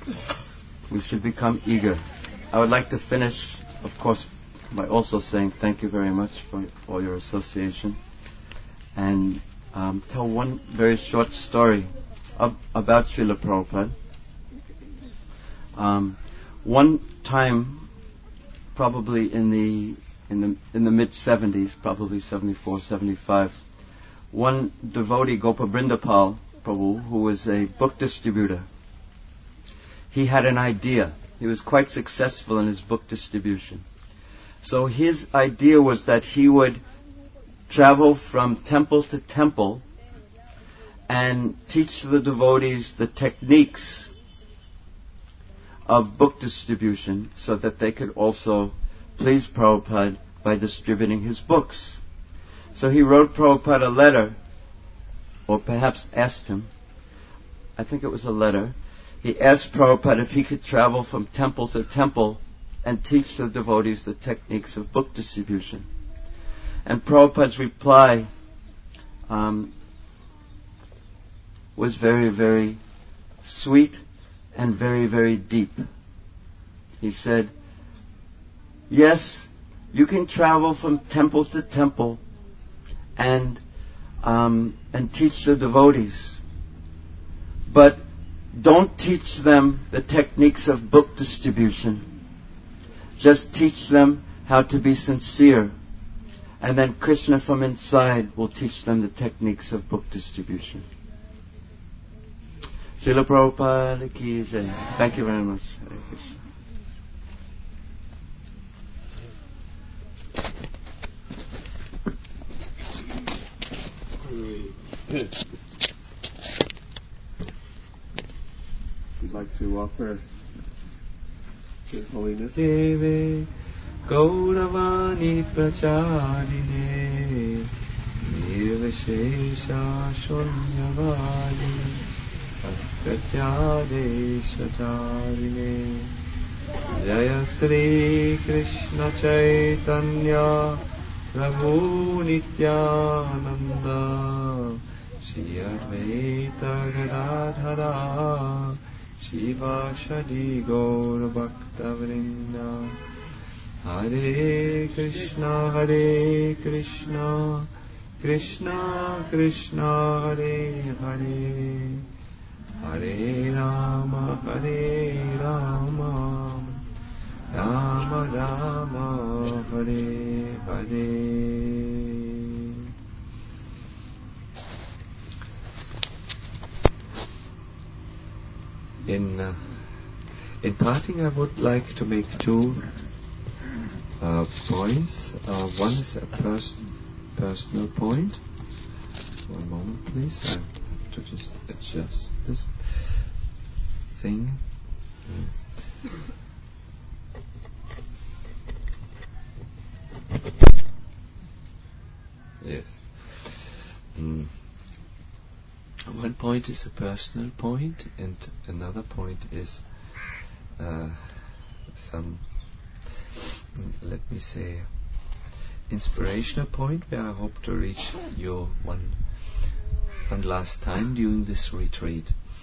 We should become eager. I would like to finish, of course, by also saying thank you very much for your association, and tell one very short story about Srila Prabhupada. One time, probably in the mid-70s, probably 74, 75, one devotee, Gopabrindapal Prabhu, who was a book distributor, he had an idea. He was quite successful in his book distribution. So his idea was that he would travel from temple to temple and teach the devotees the techniques of book distribution so that they could also please Prabhupada by distributing his books. So he wrote Prabhupada a letter, or perhaps asked him, I think it was a letter. He asked Prabhupada if he could travel from temple to temple and teach the devotees the techniques of book distribution. And Prabhupada's reply was very, very sweet and very, very deep. He said, yes, you can travel from temple to temple and teach the devotees, but don't teach them the techniques of book distribution. Just teach them how to be sincere, and then Krishna from inside will teach them the techniques of book distribution. Srila Prabhupada ki jai. Thank you very much. Hare Krishna. We'd like to offer His Holiness Deve Gauravani Pracharine Nirvishesha Shunyavadi Askatyade Shatarine Jaya Sri Krishna Chaitanya Prabhu Nityananda Shri Advaita Gadadhara Shiva Shadi Gaur Bhakta Vrinda Hare Krishna Krishna Krishna Hare Hare Hare Rama Rama Rama Hare Hare. In parting, I would like to make two points. One is a personal point. One moment, please. I have to just adjust this thing. Yes. One point is a personal point, and another point is some, let me say, inspirational point where I hope to reach you one last time during this retreat.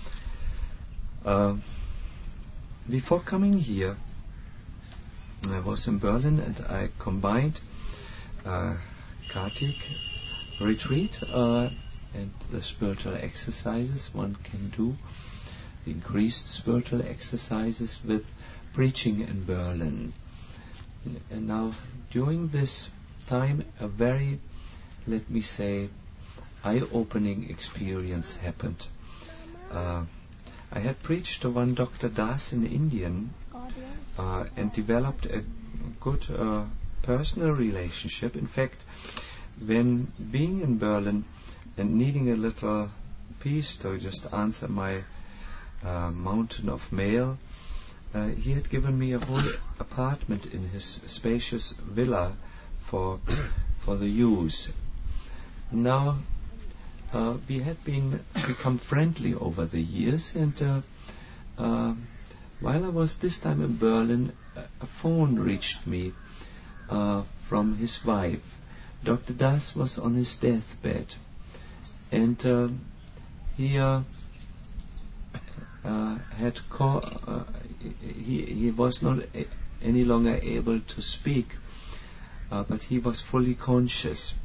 Before coming here, I was in Berlin and I combined Kartik retreat and the spiritual exercises one can do, the increased spiritual exercises, with preaching in Berlin. And now, during this time, a very, let me say, eye-opening experience happened. I had preached to one Dr. Das in Indian and developed a good personal relationship. In fact, when being in Berlin and needing a little peace to just answer my mountain of mail, he had given me a whole apartment in his spacious villa for the use. Now, we had become friendly over the years, and while I was this time in Berlin, a phone reached me from his wife. Dr. Das was on his deathbed, and he he was not any longer able to speak, but he was fully conscious.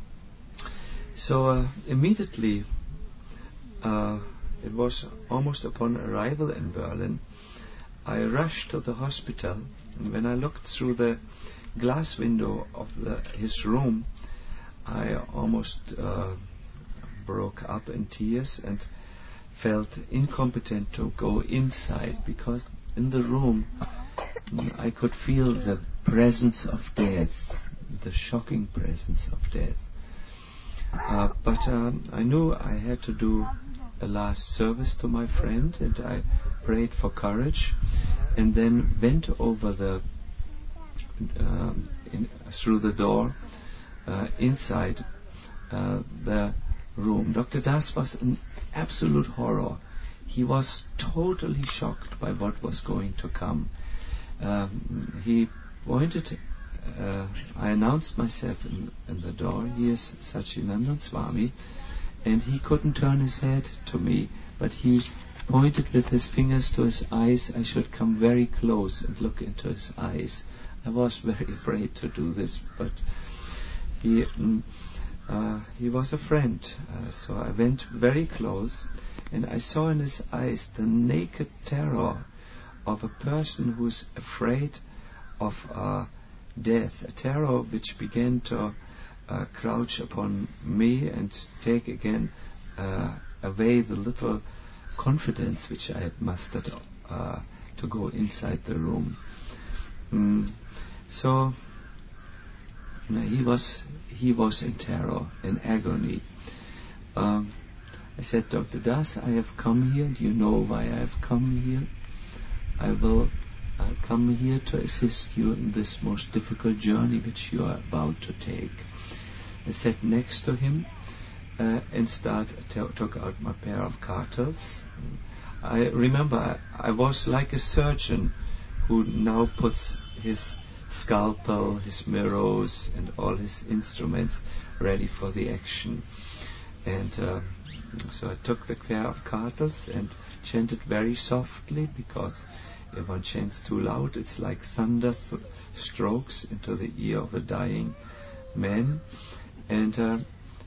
So immediately, it was almost upon arrival in Berlin, I rushed to the hospital, and when I looked through the glass window of his room, I almost broke up in tears and felt incompetent to go inside, because in the room I could feel the presence of death, the shocking presence of death. But I knew I had to do a last service to my friend, and I prayed for courage, and then went over through the door inside the room. Dr. Das was an absolute horror. He was totally shocked by what was going to come. He pointed. I announced myself in the door. He is Satchidananda Swami, and he couldn't turn his head to me, but he pointed with his fingers to his eyes. I should come very close and look into his eyes. I was very afraid to do this, but he was a friend, so I went very close, and I saw in his eyes the naked terror of a person who's afraid of death, a terror which began to crouch upon me and take again away the little confidence which I had mustered to go inside the room. So he was in terror, in agony. I said, Dr. Das, I have come here. Do you know why I have come here? I will come here to assist you in this most difficult journey which you are about to take. I sat next to him and took out my pair of cartels. I remember I was like a surgeon who now puts his scalpel, his mirrors, and all his instruments ready for the action. And so I took the pair of cartels and chanted very softly, because if one chants too loud, it's like thunder strokes into the ear of a dying man. And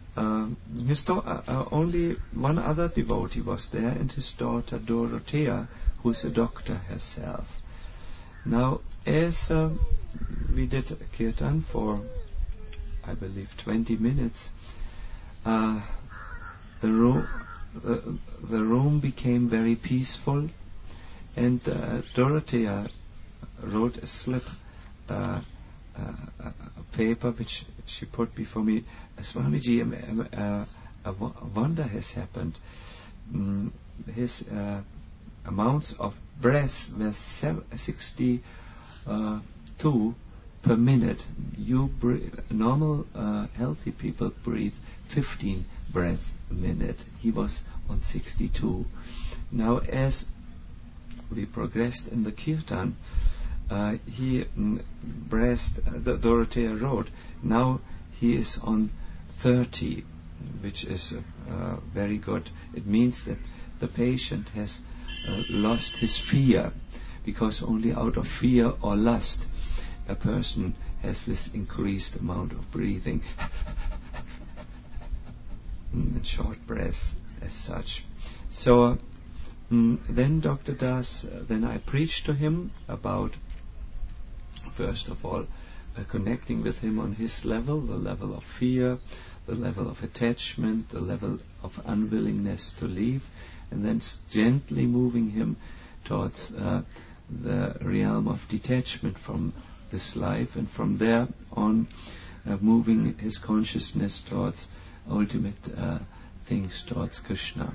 only one other devotee was there, and his daughter Dorothea, who is a doctor herself. Now, as we did a kirtan for, I believe, 20 minutes, the room became very peaceful, and Dorothea wrote a slip, a paper which she put before me. Swamiji, a wonder has happened. His amounts of breaths were 62 per minute. Normal healthy people breathe 15 breaths a minute. He was on 62. Now, as we progressed in the kirtan, he breathed, Dorothea wrote, now he is on 30, which is very good. It means that the patient has lost his fear, because only out of fear or lust a person has this increased amount of breathing and short breaths as such. So then Dr. Das, then I preached to him about, first of all, connecting with him on his level, the level of fear, the level of attachment, the level of unwillingness to leave, and then gently moving him towards the realm of detachment from this life, and from there on moving his consciousness towards ultimate things, towards Krishna.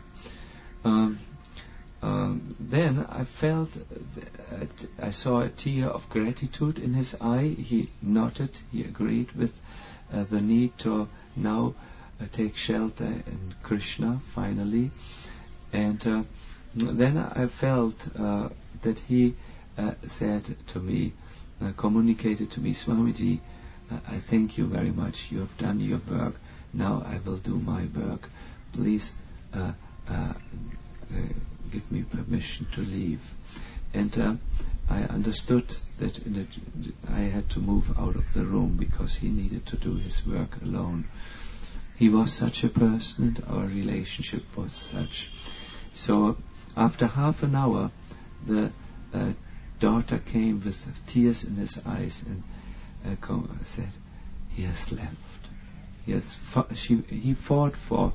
Then I felt, I saw a tear of gratitude in his eye. He nodded, he agreed with the need to now take shelter in Krishna finally. And then I felt that he said to me, communicated to me, Swamiji, I thank you very much. You have done your work. Now I will do my work. Please give me permission to leave. And I understood that I had to move out of the room because he needed to do his work alone. He was such a person, and our relationship was such. So after half an hour, the daughter came with tears in his eyes and said, "He has left. He fought for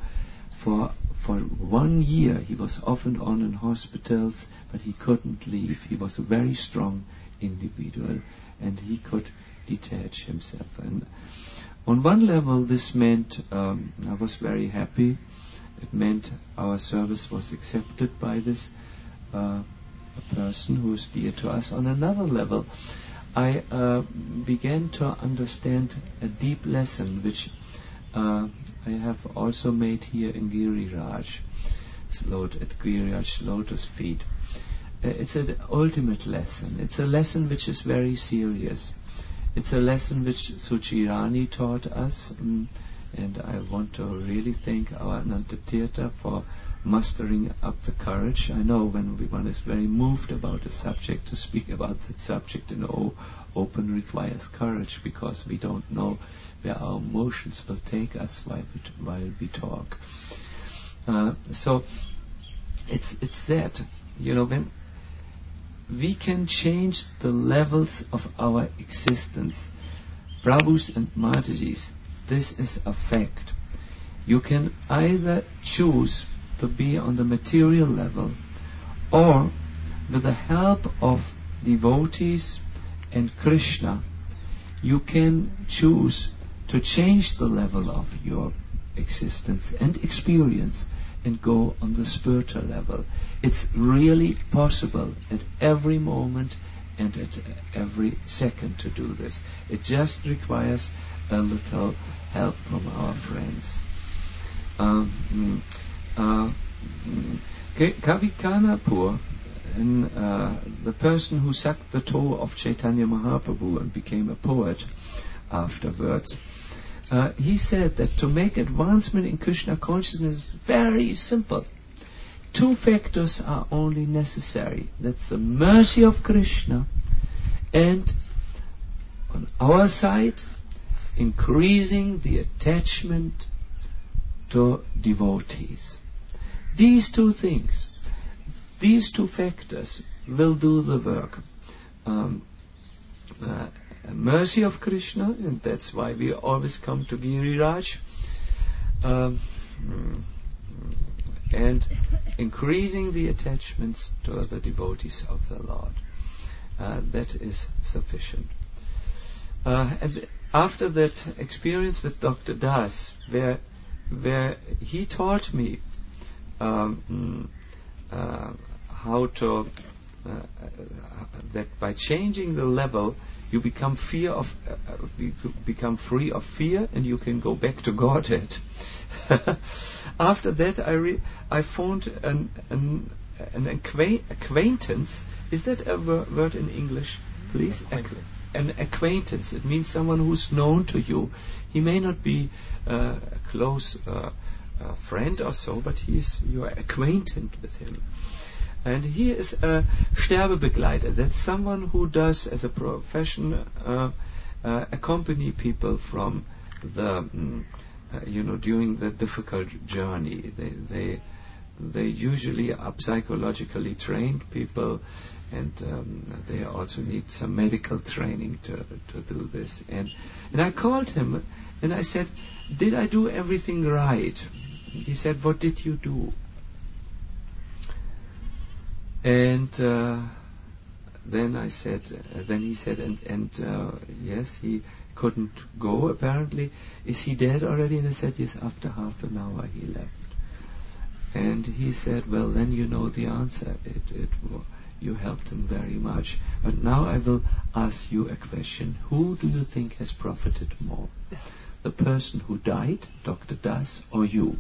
1 year. He was off and on in hospitals, but he couldn't leave. He was a very strong individual, and he could detach himself. And on one level, this meant I was very happy. It meant our service was accepted by this a person who is dear to us. On another level, I began to understand a deep lesson which I have also made here in Giriraj, at Giriraj Lotus Feet. It's an ultimate lesson. It's a lesson which is very serious. It's a lesson which Suchirani taught us, and I want to really thank our Anantatirtha for mustering up the courage. I know when one is very moved about a subject, to speak about that subject in open requires courage, because we don't know where our emotions will take us while we talk. So it's that, when we can change the levels of our existence, Prabhus and Matajis, this is a fact. You can either choose to be on the material level, or with the help of devotees and Krishna, you can choose to change the level of your existence and experience and go on the spiritual level. It's really possible at every moment and at every second to do this. It just requires a little help from our friends. Kavi Kanapur, the person who sucked the toe of Chaitanya Mahaprabhu and became a poet afterwards, he said that to make advancement in Krishna consciousness is very simple. 2 factors are only necessary. That's the mercy of Krishna, and on our side, increasing the attachment to devotees. These 2 things, these 2 factors will do the work. Mercy of Krishna, and that's why we always come to Giriraj, and increasing the attachments to the devotees of the Lord. That is sufficient. And after that experience with Dr. Das, where he taught me how to that by changing the level, you become free of fear, and you can go back to Godhead. After that, I found an acquaintance. Is that a word in English, please? An acquaintance. It means someone who's known to you. He may not be a close friend or so, but you are acquainted with him. And he is a Sterbebegleiter. That's someone who does, as a profession, accompany people from the, during the difficult journey. They usually are psychologically trained people, and they also need some medical training to do this. And I called him and I said, "Did I do everything right?" He said, "What did you do?" And then he said, yes, he couldn't go apparently. Is he dead already? And I said, yes, after half an hour he left. And he said, well, then you know the answer. You helped him very much. But now I will ask you a question. Who do you think has profited more? The person who died, Dr. Das, or you?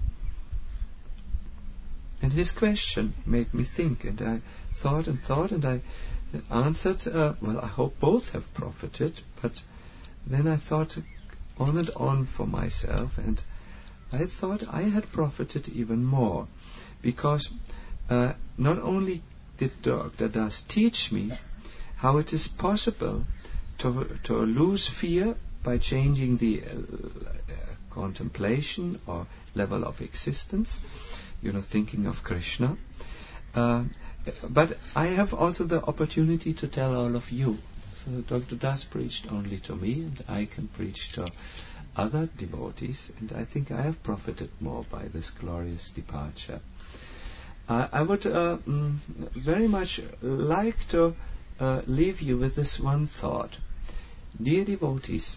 And his question made me think, and I thought, and I answered, well, I hope both have profited, but then I thought on and on for myself, and I thought I had profited even more, because not only did Dr. Das teach me how it is possible to lose fear by changing the contemplation or level of existence, thinking of Krishna. But I have also the opportunity to tell all of you. So Dr. Das preached only to me, and I can preach to other devotees, and I think I have profited more by this glorious departure. I would very much like to leave you with this one thought. Dear devotees,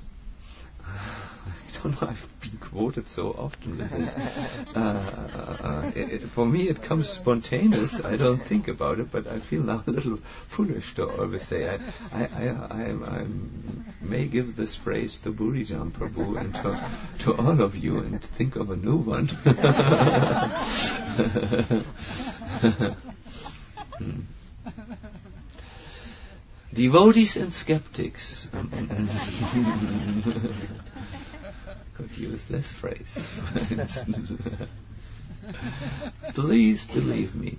I don't know, I've been quoted so often with this. For me it comes spontaneous. I don't think about it, but I feel now a little foolish to always say. I may give this phrase to Burijan Prabhu and to all of you and think of a new one. Devotees and skeptics. Could use this phrase, for instance. Please believe me,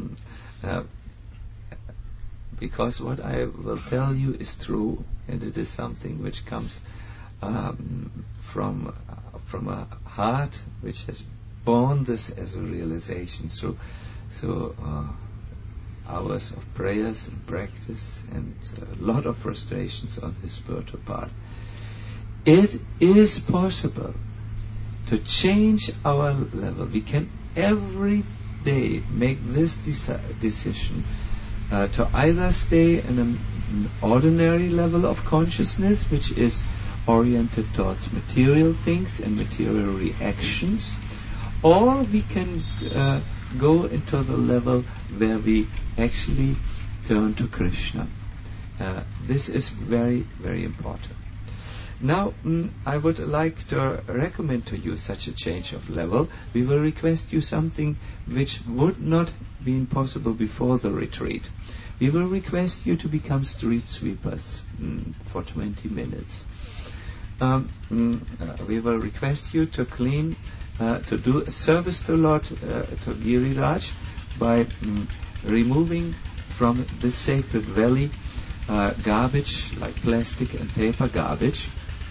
because what I will tell you is true, and it is something which comes from a heart which has borne this as a realization through hours of prayers and practice and a lot of frustrations on his spiritual path. It is possible to change our level. We can every day make this decision to either stay in an ordinary level of consciousness, which is oriented towards material things and material reactions, or we can go into the level where we actually turn to Krishna. This is very, very important. Now, I would like to recommend to you such a change of level. We will request you something which would not have been possible before the retreat. We will request you to become street sweepers for 20 minutes. We will request you to clean, to do a service to Lord, to Giriraj, by removing from this sacred valley garbage like plastic and paper garbage.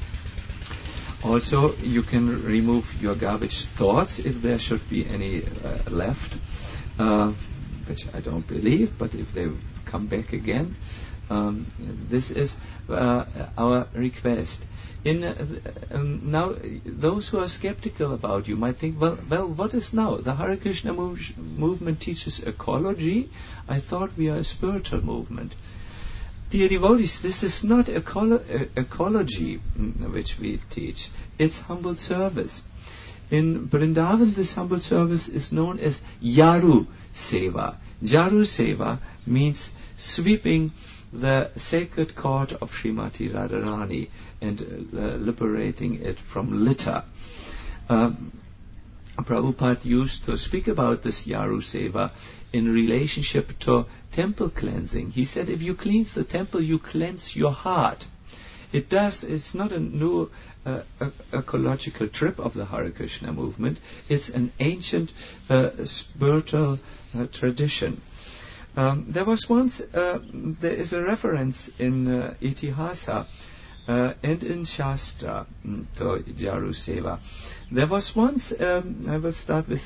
Also, you can remove your garbage thoughts if there should be any left, which I don't believe, but if they come back again, this is our request. Now, those who are skeptical about you might think, well, what is now? The Hare Krishna movement teaches ecology. I thought we are a spiritual movement. Dear devotees, this is not ecology which we teach. It's humble service. In Vrindavan, this humble service is known as Yaru Seva. Yaru Seva means sweeping the sacred court of Srimati Radharani and liberating it from litter. Prabhupada used to speak about this Yaru Seva in relationship to temple cleansing. He said, if you cleanse the temple, you cleanse your heart. It's not a new ecological trip of the Hare Krishna movement. It's an ancient spiritual tradition. There was once, there is a reference in Itihasa and in Shastra to Yaru Seva. There was once, I will start with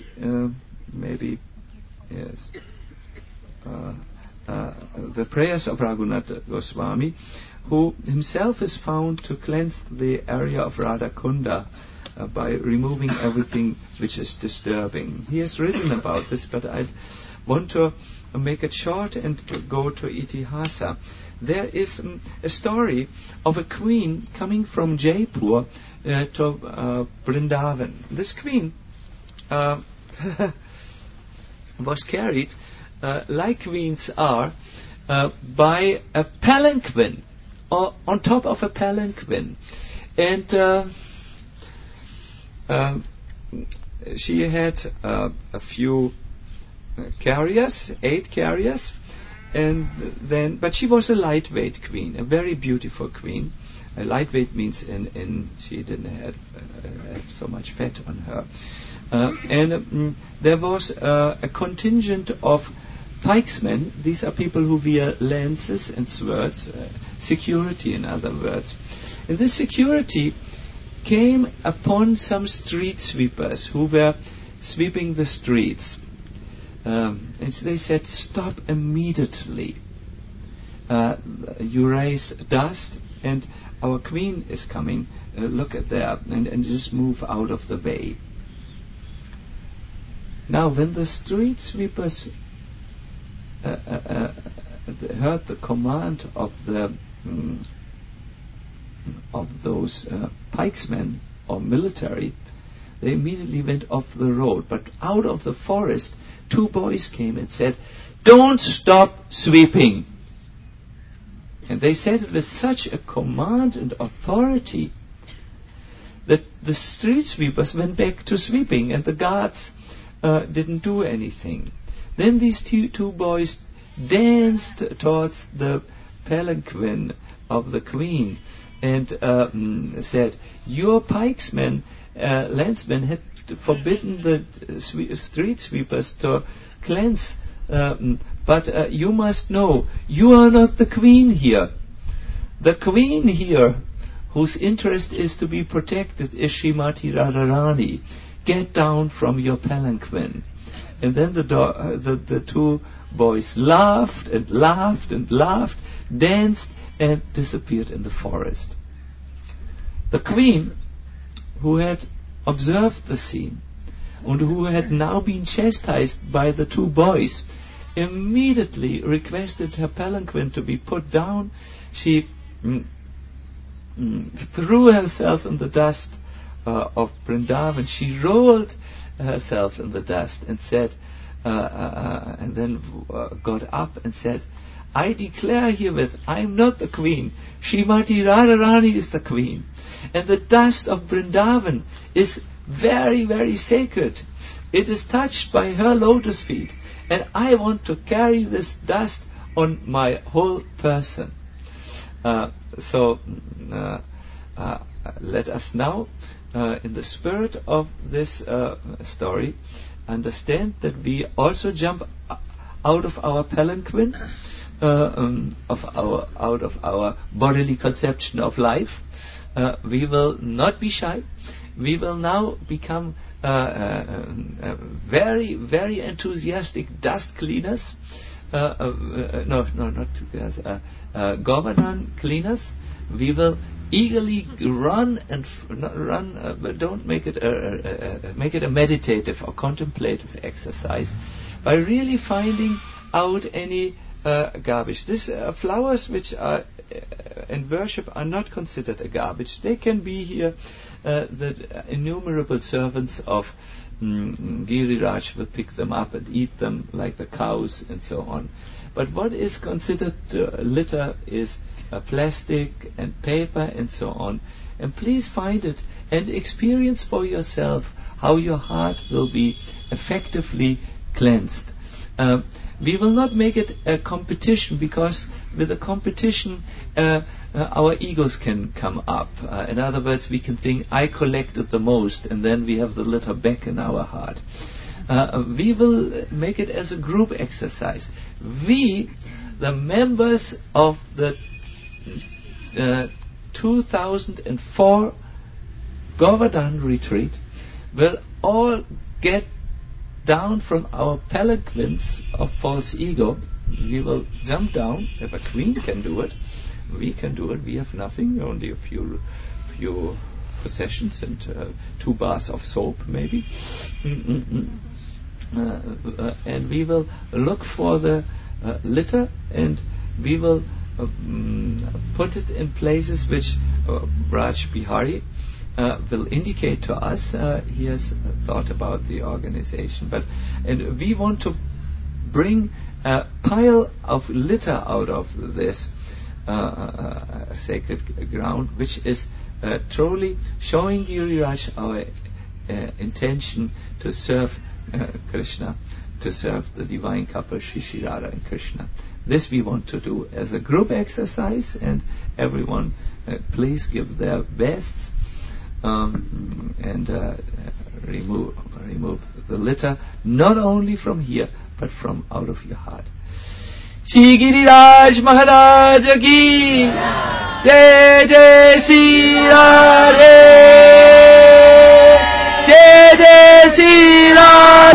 the prayers of Raghunath Goswami, who himself is found to cleanse the area of Radhakunda by removing everything which is disturbing. He has written about this, but I want to make it short and go to Itihasa. There is a story of a queen coming from Jaipur to Vrindavan. This queen was carried, like queens are, by a palanquin, or on top of a palanquin. And she had a few carriers, 8 carriers, but she was a lightweight queen, a very beautiful queen. Lightweight means she didn't have so much fat on her. There was a contingent of pikesmen. These are people who wear lances and swords, security in other words. And this security came upon some street sweepers who were sweeping the streets. And so they said, "Stop immediately. You raise dust and our queen is coming. Look at there, and just move out of the way." Now, when the street sweepers heard the command of those pikesmen or military, they immediately went off the road. But out of the forest, 2 boys came and said, "Don't stop sweeping." And they said it with such a command and authority that the street sweepers went back to sweeping, and the guards didn't do anything. Then these two boys danced towards the palanquin of the queen and said, "Your pikesmen, landsmen, had forbidden the street sweepers to cleanse, but you must know, you are not the queen here. The queen here, whose interest is to be protected, is Srimati Radharani. Get down from your palanquin." And then the 2 boys laughed and laughed and laughed, danced and disappeared in the forest. The queen, who had observed the scene and who had now been chastised by the 2 boys, immediately requested her palanquin to be put down. She threw herself in the dust of Vrindavan. She rolled herself in the dust and said, and then got up and said, "I declare herewith, I am not the queen. Srimati Radharani is the queen. And the dust of Vrindavan is very, very sacred. It is touched by her lotus feet. And I want to carry this dust on my whole person." So let us now, in the spirit of this story, understand that we also jump out of our palanquin, out of our bodily conception of life. We will not be shy. We will now become very, very enthusiastic dust cleaners. Govardhan cleaners. We will eagerly run and but don't make it a meditative or contemplative exercise, by really finding out any garbage. These flowers which are in worship are not considered a garbage. They can be here. The innumerable servants of Giriraj will pick them up and eat them like the cows and so on. But what is considered litter is plastic and paper and so on. And please find it and experience for yourself how your heart will be effectively cleansed. We will not make it a competition, because with a competition our egos can come up. In other words, we can think, I collected the most, and then we have the litter back in our heart. We will make it as a group exercise. We, the members of the 2004 Govardhan retreat, will all get down from our palanquins of false ego. We will jump down. If a queen can do it, we can do it. We have nothing, only a few possessions and 2 bars of soap, maybe. And we will look for the litter, and we will put it in places which Raj Bihari will indicate to us. He has thought about the organization, and we want to bring a pile of litter out of this sacred ground, which is truly showing Giriraj our intention to serve Krishna, to serve the divine couple Shri Radha and Krishna. This we want to do as a group exercise, and everyone please give their bests and remove the litter, not only from here, but from out of your heart. Shri Giriraj Maharaj Ki Jai Jai Shri